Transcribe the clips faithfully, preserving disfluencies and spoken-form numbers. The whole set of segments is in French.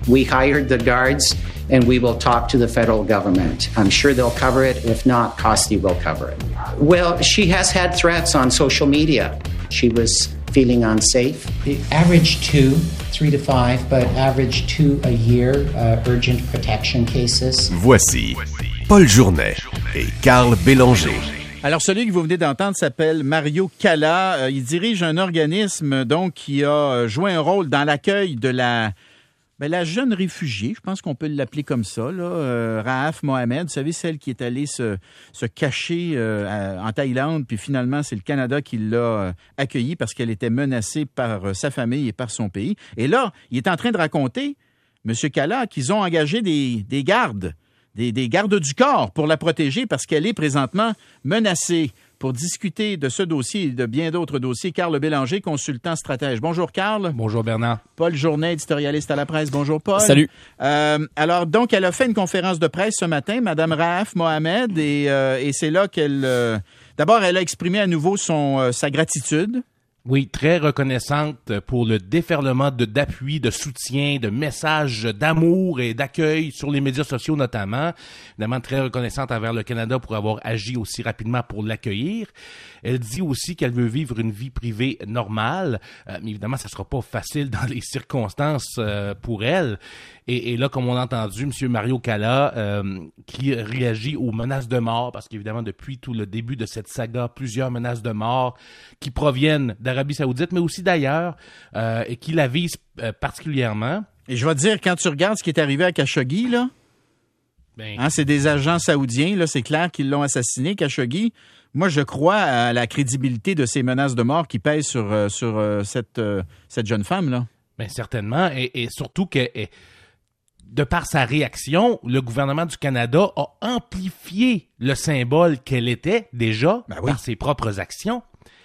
We hired the guards, and we will talk to the federal government. I'm sure they'll cover it. If not, Costi will cover it. Well, she has had threats on social media. She was feeling unsafe. Average two, three to five, but average two a year, uh, urgent protection cases. Voici Paul Journet et Carl Bélanger. Alors, celui que vous venez d'entendre s'appelle Mario Cala. Euh, il dirige un organisme donc qui a joué un rôle dans l'accueil de la, ben, la jeune réfugiée, je pense qu'on peut l'appeler comme ça, là, euh, Rahaf Mohamed. Vous savez, celle qui est allée se, se cacher euh, à, en Thaïlande, puis finalement, c'est le Canada qui l'a euh, accueillie parce qu'elle était menacée par euh, sa famille et par son pays. Et là, il est en train de raconter, M. Cala, qu'ils ont engagé des, des gardes. Des, des gardes du corps pour la protéger parce qu'elle est présentement menacée. Pour discuter de ce dossier et de bien d'autres dossiers, Carl Bélanger, consultant stratège. Bonjour, Carl. Bonjour, Bernard. Paul Journet, éditorialiste à la presse. Bonjour, Paul. Salut. Euh, alors, donc, elle a fait une conférence de presse ce matin, Mme Rahaf Mohamed, et, euh, et c'est là qu'elle... Euh, d'abord, elle a exprimé à nouveau son, euh, sa gratitude. Oui, très reconnaissante pour le déferlement de, d'appui, de soutien, de messages d'amour et d'accueil sur les médias sociaux notamment. Évidemment, très reconnaissante envers le Canada pour avoir agi aussi rapidement pour l'accueillir. Elle dit aussi qu'elle veut vivre une vie privée normale, euh, mais évidemment, ça sera pas facile dans les circonstances euh, pour elle. Et, et là, comme on a entendu, M. Mario Cala, euh, qui réagit aux menaces de mort, parce qu'évidemment, depuis tout le début de cette saga, plusieurs menaces de mort qui proviennent d'Arabie Saoudite, mais aussi d'ailleurs, euh, et qui la visent euh, particulièrement. Et je vais te dire, quand tu regardes ce qui est arrivé à Khashoggi, là, ben... hein, c'est des agents saoudiens, là, c'est clair qu'ils l'ont assassiné, Khashoggi. Moi, je crois à la crédibilité de ces menaces de mort qui pèsent sur, euh, sur euh, cette, euh, cette jeune femme-là. Bien, certainement, et, et surtout que... Et... de par sa réaction, le gouvernement du Canada a amplifié le symbole qu'elle était déjà ben oui. par ses propres actions.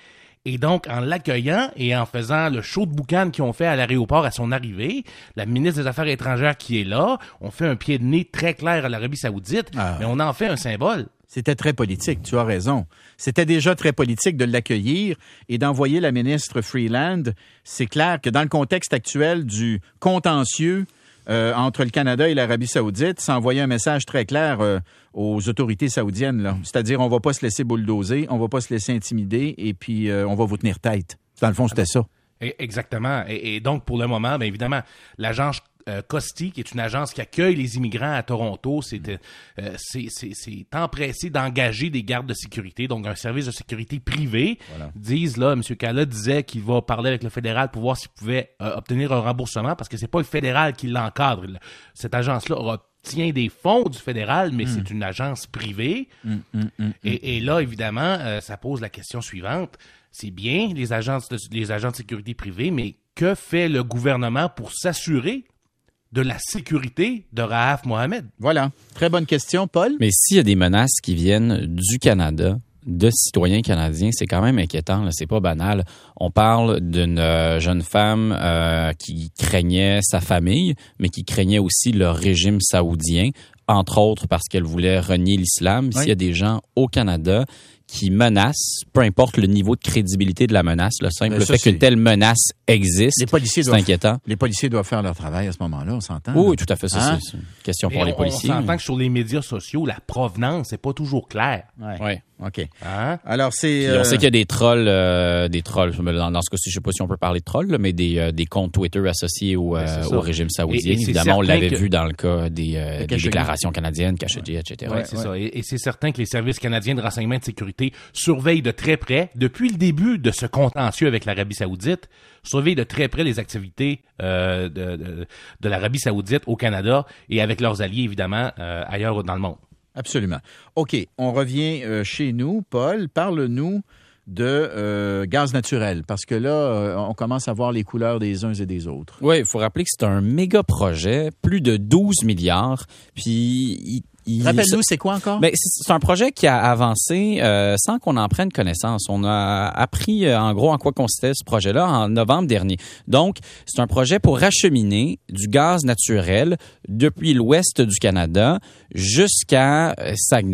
Et donc, en l'accueillant et en faisant le show de boucan qu'ils ont fait à l'aéroport à son arrivée, la ministre des Affaires étrangères qui est là, on fait un pied de nez très clair à l'Arabie Saoudite, ah. mais on en fait un symbole. C'était très politique, tu as raison. C'était déjà très politique de l'accueillir et d'envoyer la ministre Freeland. C'est clair que dans le contexte actuel du contentieux Euh, entre le Canada et l'Arabie Saoudite, ça envoyait un message très clair euh, aux autorités saoudiennes, là. C'est-à-dire, on va pas se laisser bulldozer, on va pas se laisser intimider, et puis euh, on va vous tenir tête. Dans le fond, c'était ça. Exactement. Et, et donc, pour le moment, bien évidemment, l'agence euh, Costi, qui est une agence qui accueille les immigrants à Toronto, c'est, euh, c'est, c'est, c'est empressé d'engager des gardes de sécurité, donc un service de sécurité privé. Voilà. Disent, là, M. Cala disait qu'il va parler avec le fédéral pour voir s'il pouvait euh, obtenir un remboursement, parce que c'est pas le fédéral qui l'encadre. Cette agence-là obtient des fonds du fédéral, mais mm. c'est une agence privée. Mm, mm, mm, et, et là, évidemment, euh, ça pose la question suivante. C'est bien les agences de, les agents de sécurité privée, mais que fait le gouvernement pour s'assurer de la sécurité de Rahaf Mohamed? Voilà. Très bonne question, Paul. Mais s'il y a des menaces qui viennent du Canada, de citoyens canadiens, c'est quand même inquiétant, là, c'est pas banal. On parle d'une euh, jeune femme euh, qui craignait sa famille, mais qui craignait aussi le régime saoudien, entre autres parce qu'elle voulait renier l'islam. Oui. S'il y a des gens au Canada qui menacent, peu importe le niveau de crédibilité de la menace, le simple ça, fait c'est... qu'une telle menace existe, les policiers c'est doivent, inquiétant. Les policiers doivent faire leur travail à ce moment-là, on s'entend? Oui, tout à fait, ça, hein? c'est une question pour Et les on, policiers. On s'entend que sur les médias sociaux, la provenance n'est pas toujours claire. Oui, ouais, OK. Hein? Alors, c'est... Euh... on sait qu'il y a des trolls, euh, des trolls, dans, dans ce cas-ci, je ne sais pas si on peut parler de trolls, là, mais des, euh, des comptes Twitter associés au, euh, au régime saoudien. Et, et Évidemment, on l'avait que... vu dans le cas des, euh, des déclarations canadiennes, Khashoggi, ouais. et cetera. Oui, c'est ouais. ça. Et, et c'est certain que les services canadiens de renseignement et de sécurité surveillent de très près, depuis le début de ce contentieux avec l'Arabie Saoudite, surveillent de très près les activités euh, de, de, de l'Arabie Saoudite au Canada et avec leurs alliés, évidemment, euh, ailleurs dans le monde. Absolument. OK, on revient euh, chez nous. Paul, parle-nous de euh, gaz naturel, parce que là, euh, on commence à voir les couleurs des uns et des autres. Oui, il faut rappeler que c'est un méga projet, plus de douze milliards, puis... Il... Il... Rappelle-nous, c'est quoi encore? Ben, c'est, c'est un projet qui a avancé euh, sans qu'on en prenne connaissance. On a appris euh, en gros en quoi consistait ce projet-là en novembre dernier. Donc, c'est un projet pour acheminer du gaz naturel depuis l'ouest du Canada jusqu'à euh, Saguenay.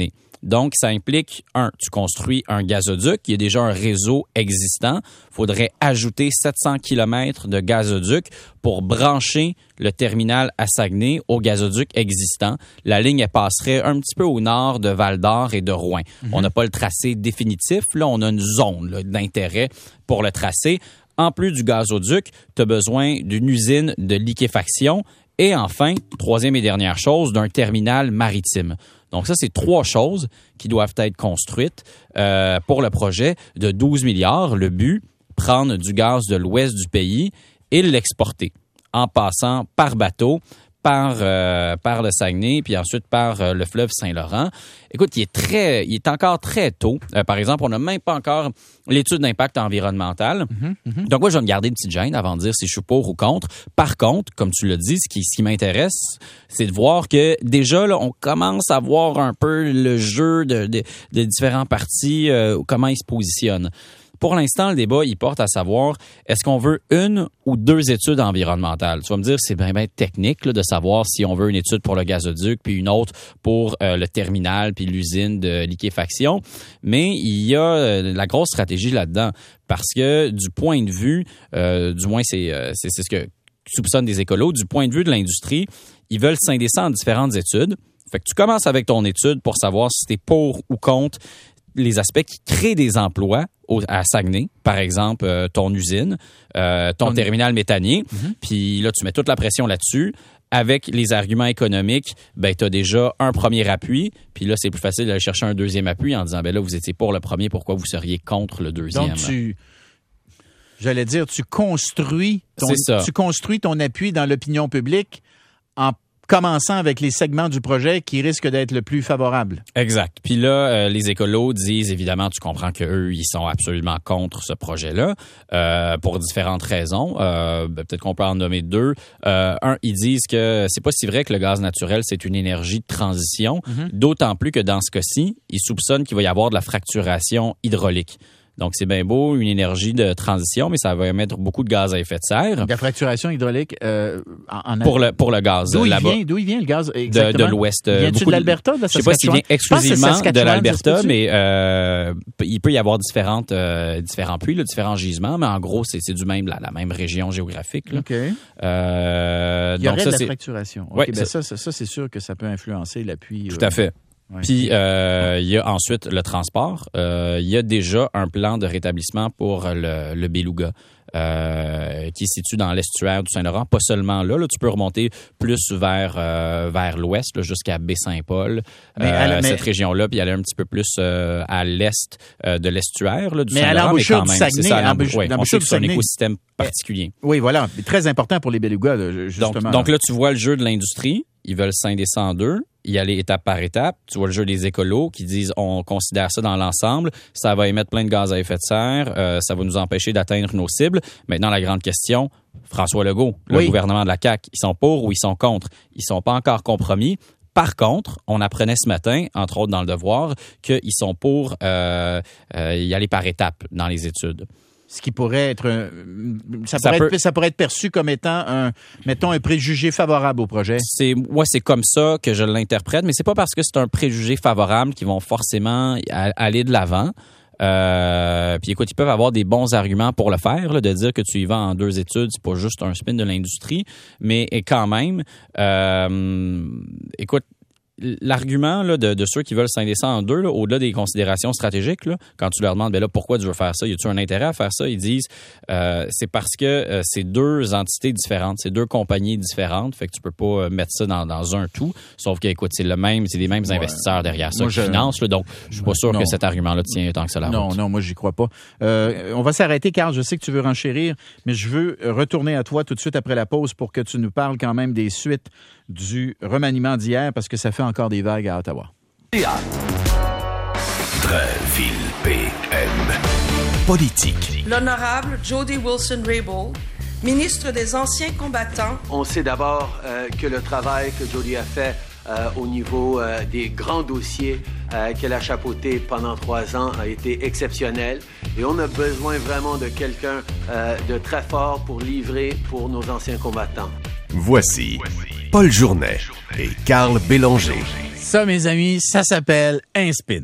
Donc, ça implique, un, tu construis un gazoduc. Il y a déjà un réseau existant. Il faudrait ajouter sept cents kilomètres de gazoduc pour brancher le terminal à Saguenay au gazoduc existant. La ligne, elle passerait un petit peu au nord de Val-d'Or et de Rouyn. Mm-hmm. On n'a pas le tracé définitif. Là, on a une zone là, d'intérêt pour le tracé. En plus du gazoduc, tu as besoin d'une usine de liquéfaction et enfin, troisième et dernière chose, d'un terminal maritime. Donc ça, c'est trois choses qui doivent être construites euh, pour le projet de douze milliards. Le but, prendre du gaz de l'ouest du pays et l'exporter en passant par bateau, par euh, par le Saguenay, puis ensuite par euh, le fleuve Saint-Laurent. Écoute, il est très, il est encore très tôt. Euh, par exemple, on n'a même pas encore l'étude d'impact environnemental. Mm-hmm, mm-hmm. Donc moi, je vais me garder une petite gêne avant de dire si je suis pour ou contre. Par contre, comme tu l'as dit, ce qui, ce qui m'intéresse, c'est de voir que déjà, là, on commence à voir un peu le jeu de, de, de différents partis, euh, comment ils se positionnent. Pour l'instant, le débat, il porte à savoir, est-ce qu'on veut une ou deux études environnementales? Tu vas me dire, c'est bien, bien technique là, de savoir si on veut une étude pour le gazoduc, puis une autre pour euh, le terminal, puis l'usine de liquéfaction. Mais il y a euh, la grosse stratégie là-dedans, parce que du point de vue, euh, du moins c'est, euh, c'est, c'est ce que soupçonnent des écolos, du point de vue de l'industrie, ils veulent scinder ça en différentes études. Fait que tu commences avec ton étude pour savoir si t'es pour ou contre les aspects qui créent des emplois au, à Saguenay, par exemple, euh, ton usine, euh, ton, ton terminal méthanier, mm-hmm. Puis là, tu mets toute la pression là-dessus. Avec les arguments économiques, ben tu as déjà un premier appui, puis là, c'est plus facile d'aller chercher un deuxième appui en disant, ben là, vous étiez pour le premier, pourquoi vous seriez contre le deuxième? Donc, tu... J'allais dire, tu construis ton, tu construis ton appui dans l'opinion publique en commençant avec les segments du projet qui risquent d'être le plus favorables. Exact. Puis là, euh, les écolos disent, évidemment, tu comprends qu'eux, ils sont absolument contre ce projet-là euh, pour différentes raisons. Euh, ben, peut-être qu'on peut en nommer deux. Euh, un, ils disent que c'est pas si vrai que le gaz naturel, c'est une énergie de transition, mm-hmm. D'autant plus que dans ce cas-ci, ils soupçonnent qu'il va y avoir de la fracturation hydraulique. Donc, c'est bien beau, une énergie de transition, mais ça va émettre beaucoup de gaz à effet de serre. La fracturation hydraulique euh, en, en pour le pour le gaz d'où là-bas. Il vient, d'où il vient le gaz exactement? De, de l'ouest. Vient-tu de l'Alberta, de la Saskatchewan? Je sais pas s'il vient exclusivement de l'Alberta, mais euh, il peut y avoir différentes euh, différents puits, là, différents gisements, mais en gros, c'est, c'est du même la, la même région géographique. Là. OK. Euh, il y aurait donc ça, de la c'est... fracturation. OK, ouais, ben ça... Ça, ça, ça, c'est sûr que ça peut influencer l'appui. Tout euh... à fait. Ouais. Puis, euh, il y a ensuite le transport. Euh, il y a déjà un plan de rétablissement pour le, le Beluga euh, qui se situe dans l'estuaire du Saint-Laurent. Pas seulement là, là tu peux remonter plus vers euh, vers l'ouest, là, jusqu'à Baie-Saint-Paul, mais euh, la, mais... cette région-là, puis aller un petit peu plus euh, à l'est euh, de l'estuaire là, du mais Saint-Laurent. Mais à l'embouchure du Saguenay, c'est ça, à l'embouchure, ouais, l'embouchure du Saguenay, c'est un écosystème particulier. Oui, voilà. Très important pour les Belugas, justement. Donc, donc là, tu vois le jeu de l'industrie. Ils veulent scinder ça en deux, y aller étape par étape. Tu vois le jeu des écolos qui disent on considère ça dans l'ensemble, ça va émettre plein de gaz à effet de serre, euh, ça va nous empêcher d'atteindre nos cibles. Maintenant, la grande question, François Legault, le oui. gouvernement de la C A Q, ils sont pour ou ils sont contre? Ils sont pas encore compromis. Par contre, on apprenait ce matin, entre autres dans le Devoir, qu'ils sont pour euh, euh, y aller par étapes dans les études. Ce qui pourrait être, un, ça, ça, pourrait peut, être ça pourrait être perçu comme étant un, mettons, un préjugé favorable au projet. C'est, moi, c'est comme ça que je l'interprète, mais c'est pas parce que c'est un préjugé favorable qu'ils vont forcément aller de l'avant. Euh, puis écoute, ils peuvent avoir des bons arguments pour le faire, là, de dire que tu y vas en deux études, c'est pas juste un spin de l'industrie, mais quand même, euh, écoute, l'argument là, de, de ceux qui veulent scinder ça en deux, là, au-delà des considérations stratégiques, là, quand tu leur demandes ben là, pourquoi tu veux faire ça, y a-tu un intérêt à faire ça, ils disent euh, c'est parce que euh, c'est deux entités différentes, c'est deux compagnies différentes, fait que tu peux pas euh, mettre ça dans, dans un tout, sauf que écoute, c'est le même, c'est les mêmes ouais. investisseurs derrière ça moi, qui je... financent, là, donc je suis pas sûr non. que cet argument-là tient tant que ça la Non, route. non, moi j'y crois pas. Euh, on va s'arrêter, Carl, je sais que tu veux renchérir, mais je veux retourner à toi tout de suite après la pause pour que tu nous parles quand même des suites du remaniement d'hier, parce que ça fait encore des vagues à Ottawa. Drainville P M. Politique. L'honorable Jody Wilson-Raybould, ministre des Anciens combattants. On sait d'abord euh, que le travail que Jody a fait euh, au niveau euh, des grands dossiers euh, qu'elle a chapeautés pendant trois ans a été exceptionnel. Et on a besoin vraiment de quelqu'un euh, de très fort pour livrer pour nos anciens combattants. Voici Paul Journet et Carl Bélanger. Ça, mes amis, ça s'appelle un spin.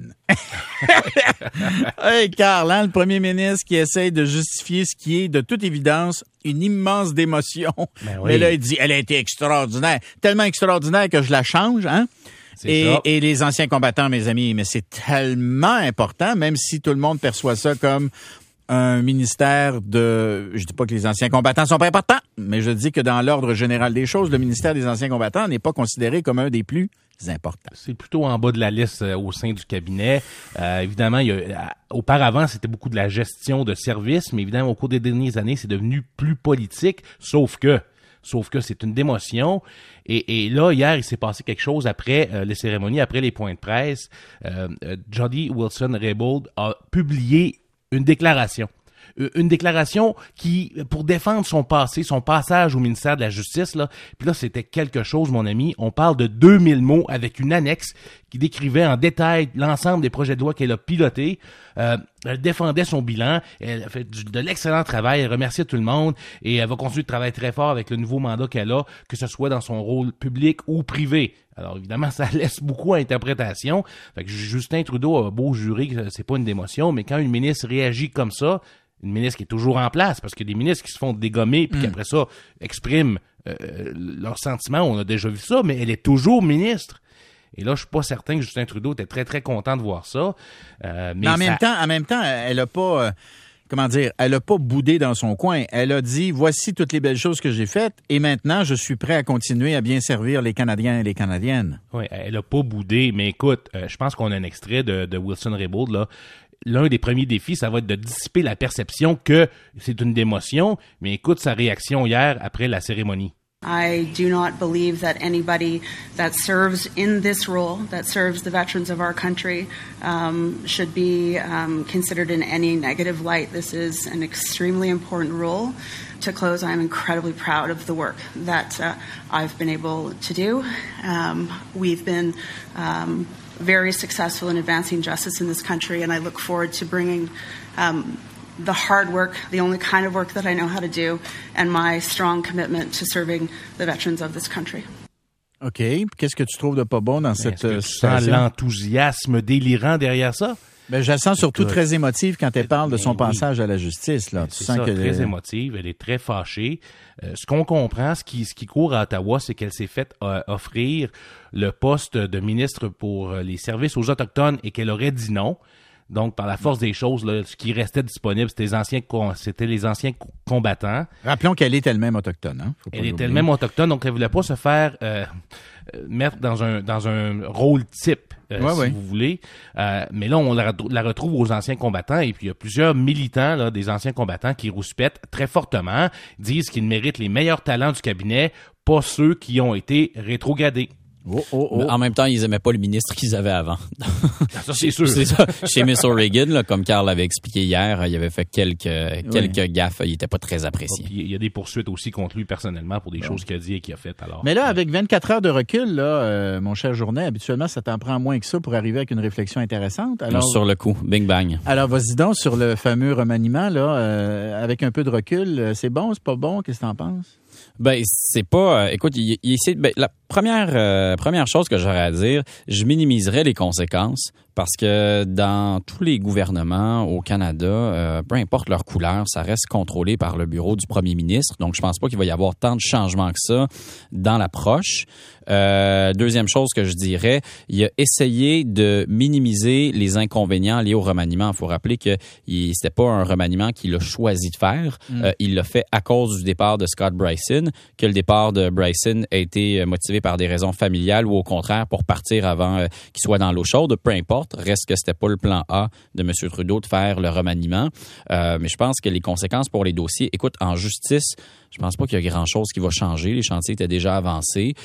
Hey, Carl, hein, le premier ministre qui essaye de justifier ce qui est, de toute évidence, une immense démotion. Ben oui. Mais là, il dit, elle a été extraordinaire. Tellement extraordinaire que je la change, hein? Et, et les anciens combattants, mes amis, mais c'est tellement important, même si tout le monde perçoit ça comme un ministère de... Je dis pas que les anciens combattants sont pas importants, mais je dis que dans l'ordre général des choses, le ministère des anciens combattants n'est pas considéré comme un des plus importants. C'est plutôt en bas de la liste euh, au sein du cabinet. Euh, évidemment, il y a, euh, auparavant, c'était beaucoup de la gestion de services, mais évidemment, au cours des dernières années, c'est devenu plus politique, sauf que Sauf que c'est une démotion. Et, et là, hier, il s'est passé quelque chose après euh, les cérémonies, après les points de presse. Euh, euh, Jody Wilson-Raybould a publié une déclaration. Une déclaration qui, pour défendre son passé, son passage au ministère de la Justice, là, puis là, c'était quelque chose, mon ami. On parle de deux mille mots avec une annexe qui décrivait en détail l'ensemble des projets de loi qu'elle a pilotés. Euh, elle défendait son bilan, elle a fait du, de l'excellent travail, elle remerciait tout le monde et elle va continuer de travailler très fort avec le nouveau mandat qu'elle a, que ce soit dans son rôle public ou privé. Alors évidemment, ça laisse beaucoup à interprétation. Fait que Justin Trudeau a beau jurer que c'est pas une démotion, mais quand une ministre réagit comme ça, une ministre qui est toujours en place, parce qu'il y a des ministres qui se font dégommer puis mmh. qu'après ça expriment euh, leurs sentiments, on a déjà vu ça, mais elle est toujours ministre. Et là, je suis pas certain que Justin Trudeau était très, très content de voir ça. Euh, mais mais en, ça... même temps, en même temps, elle a pas... Euh... Comment dire, elle a pas boudé dans son coin. Elle a dit, voici toutes les belles choses que j'ai faites et maintenant, je suis prêt à continuer à bien servir les Canadiens et les Canadiennes. Oui, elle a pas boudé, mais écoute, euh, je pense qu'on a un extrait de, de Wilson-Raybould, là. L'un des premiers défis, ça va être de dissiper la perception que c'est une démotion, mais écoute sa réaction hier après la cérémonie. I do not believe that anybody that serves in this role, that serves the veterans of our country, um, should be um, considered in any negative light. This is an extremely important role. To close, I'm incredibly proud of the work that uh, I've been able to do. Um, we've been um, very successful in advancing justice in this country, and I look forward to bringing um, the hard work, the only kind of work that I know how to do, and my strong commitment to serving the veterans of this country. OK. Qu'est-ce que tu trouves de pas bon dans cette situation? Est-ce que tu sens l'enthousiasme délirant derrière ça? Ben, je la sens surtout Écoute, très émotive quand elle parle de son ben, passage oui. à la justice. Là. Tu c'est sens ça, que très les... émotive. Elle est très fâchée. Euh, ce qu'on comprend, ce qui, ce qui court à Ottawa, c'est qu'elle s'est fait euh, offrir le poste de ministre pour les services aux Autochtones et qu'elle aurait dit non. Donc, par la force des choses, là, ce qui restait disponible, c'était les anciens, c'était les anciens combattants. Rappelons qu'elle est elle-même autochtone. Hein? Faut pas elle est l'oublier. elle-même autochtone, donc elle voulait pas se faire euh, mettre dans un dans un rôle type, euh, ouais, si ouais. vous voulez. Euh, mais là, on la, la retrouve aux anciens combattants, et puis il y a plusieurs militants là, des anciens combattants qui rouspètent très fortement, disent qu'ils méritent les meilleurs talents du cabinet, pas ceux qui ont été rétrogradés. Oh, oh, oh. En même temps, ils aimaient pas le ministre qu'ils avaient avant. Ça, c'est sûr. C'est ça. Chez Miss O'Regan, là, comme Carl l'avait expliqué hier, il avait fait quelques, quelques oui. gaffes. Il était pas très apprécié. Il y a des poursuites aussi contre lui personnellement pour des bon. choses qu'il a dit et qu'il a faites. Alors. Mais là, avec vingt-quatre heures de recul, là, euh, mon cher Journet, habituellement, ça t'en prend moins que ça pour arriver avec une réflexion intéressante. Alors, sur le coup, bing bang. Alors, vas-y donc sur le fameux remaniement, là, euh, avec un peu de recul, c'est bon, c'est pas bon? Qu'est-ce que t'en penses? Ben, c'est pas... Euh, écoute, il, il essaie... Ben, la première, euh, première chose que j'aurais à dire, je minimiserais les conséquences parce que dans tous les gouvernements au Canada, euh, peu importe leur couleur, ça reste contrôlé par le bureau du premier ministre. Donc, je pense pas qu'il va y avoir tant de changements que ça dans l'approche. Euh, deuxième chose que je dirais, il a essayé de minimiser les inconvénients liés au remaniement. Il faut rappeler que il, c'était pas un remaniement qu'il a choisi de faire. Mm. Euh, il l'a fait à cause du départ de Scott Brison, que le départ de Brison a été motivé par des raisons familiales ou au contraire pour partir avant euh, qu'il soit dans l'eau chaude. Peu importe, reste que c'était pas le plan A de M. Trudeau de faire le remaniement. Euh, mais je pense que les conséquences pour les dossiers, écoute, en justice, je pense pas qu'il y a grand-chose qui va changer. Les chantiers étaient déjà avancés.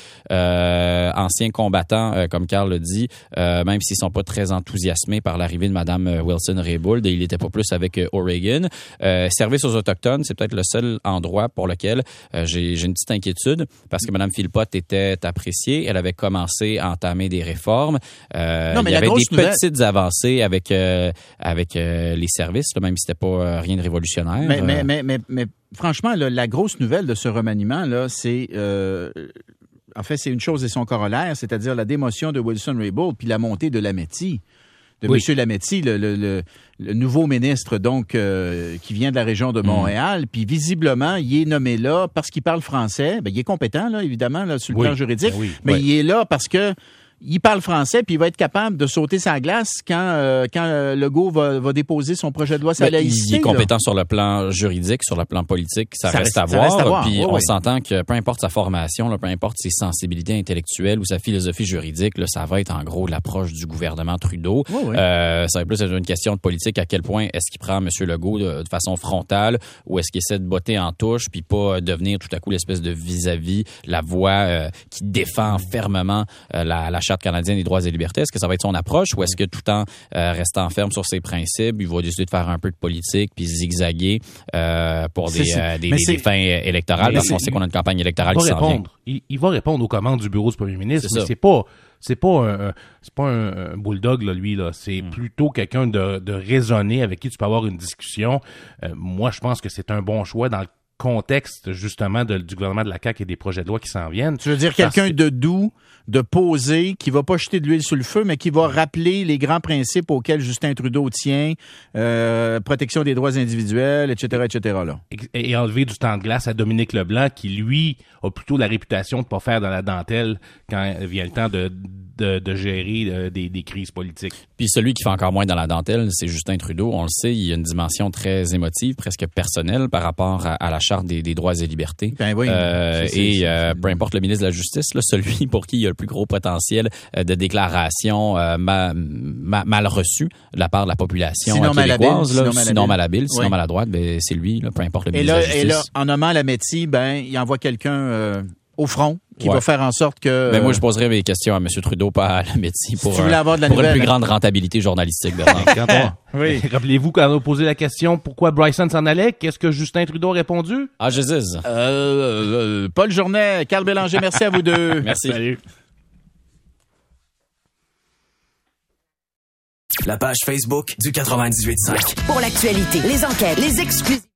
Euh, anciens combattants, euh, comme Carl l'a dit, euh, même s'ils sont pas très enthousiasmés par l'arrivée de Mme Wilson-Raybould, et il était pas plus avec euh, O'Regan. Euh, service aux Autochtones, c'est peut-être le seul endroit pour lequel euh, j'ai, j'ai une petite inquiétude, parce que Mme Philpott était appréciée. Elle avait commencé à entamer des réformes. Euh, non, mais il y avait des nouvelle... petites avancées avec euh, avec euh, les services, là, même si c'était pas euh, rien de révolutionnaire. Mais, euh... mais, mais, mais, mais franchement, là, la grosse nouvelle de ce remaniement, là, c'est euh, en fait, c'est une chose et son corollaire, c'est-à-dire la démotion de Wilson-Raybould puis la montée de Lametti, de oui. M. Lametti, le, le, le, le nouveau ministre donc euh, qui vient de la région de Montréal. Mmh. Puis visiblement, il est nommé là parce qu'il parle français. Ben, il est compétent, là, évidemment, là, sur le oui. plan juridique, ben oui. mais oui. il est là parce que il parle français, puis il va être capable de sauter sa glace quand euh, quand euh, Legault va, va déposer son projet de loi sur la laïcité. Il est compétent là. Sur le plan juridique, sur le plan politique, ça, ça, reste, reste, à ça reste à voir. Puis oh, on oui. s'entend que peu importe sa formation, là, peu importe ses sensibilités intellectuelles ou sa philosophie juridique, là, ça va être en gros l'approche du gouvernement Trudeau. Oh, oui. euh, ça va plus être une question de politique. À quel point est-ce qu'il prend M. Legault de, de façon frontale ou est-ce qu'il essaie de botter en touche puis pas devenir tout à coup l'espèce de vis-à-vis, la voix euh, qui défend fermement euh, la, la Charte canadienne des droits et libertés. Est-ce que ça va être son approche ou est-ce que tout en euh, restant ferme sur ses principes, il va décider de faire un peu de politique puis zigzaguer euh, pour des, euh, des, des, des fins électorales parce qu'on sait qu'on a une campagne électorale qui s'en vient. Il, il va répondre aux commandes du bureau du premier ministre, c'est mais ça. c'est pas c'est pas un c'est pas un, un bulldog là lui là, c'est mm. plutôt quelqu'un de, de raisonné avec qui tu peux avoir une discussion. Euh, moi je pense que c'est un bon choix dans le contexte justement de, du gouvernement de la C A Q et des projets de loi qui s'en viennent. Tu veux dire quelqu'un que... de doux, de posé, qui va pas jeter de l'huile sur le feu, mais qui va rappeler les grands principes auxquels Justin Trudeau tient, euh, protection des droits individuels, et cetera, et cetera. Là. Et, et enlever du temps de glace à Dominique Leblanc, qui lui a plutôt la réputation de pas faire dans la dentelle quand vient le temps de De, de gérer euh, des, des crises politiques. Puis celui qui fait encore moins dans la dentelle, c'est Justin Trudeau. On le sait, il y a une dimension très émotive, presque personnelle par rapport à, à la Charte des, des droits et libertés. Ben oui. Euh, c'est, et c'est, euh, c'est... peu importe le ministre de la Justice, là, celui pour qui il y a le plus gros potentiel euh, de déclaration euh, ma, ma, mal reçue de la part de la population sinon québécoise, malhabile, là, sinon, sinon malhabile, sinon oui. maladroite, ben, c'est lui, là, peu importe le et ministre là, de la Justice. Et là, en nommant Lametti, ben, il envoie quelqu'un euh, au front qui ouais. va faire en sorte que... Ben moi, je poserais mes questions à M. Trudeau, pas à Lametti, pour, si tu avoir de la pour nouvelle, une plus hein? grande rentabilité journalistique. oui. Rappelez-vous quand on a posé la question pourquoi Bryson s'en allait, qu'est-ce que Justin Trudeau a répondu? Ah, je dis. Euh, euh, Paul Journet, Carl Bélanger, merci à vous deux. Merci. Salut. La page Facebook du quatre-vingt-dix-huit cinq. Pour l'actualité, les enquêtes, les exclusives.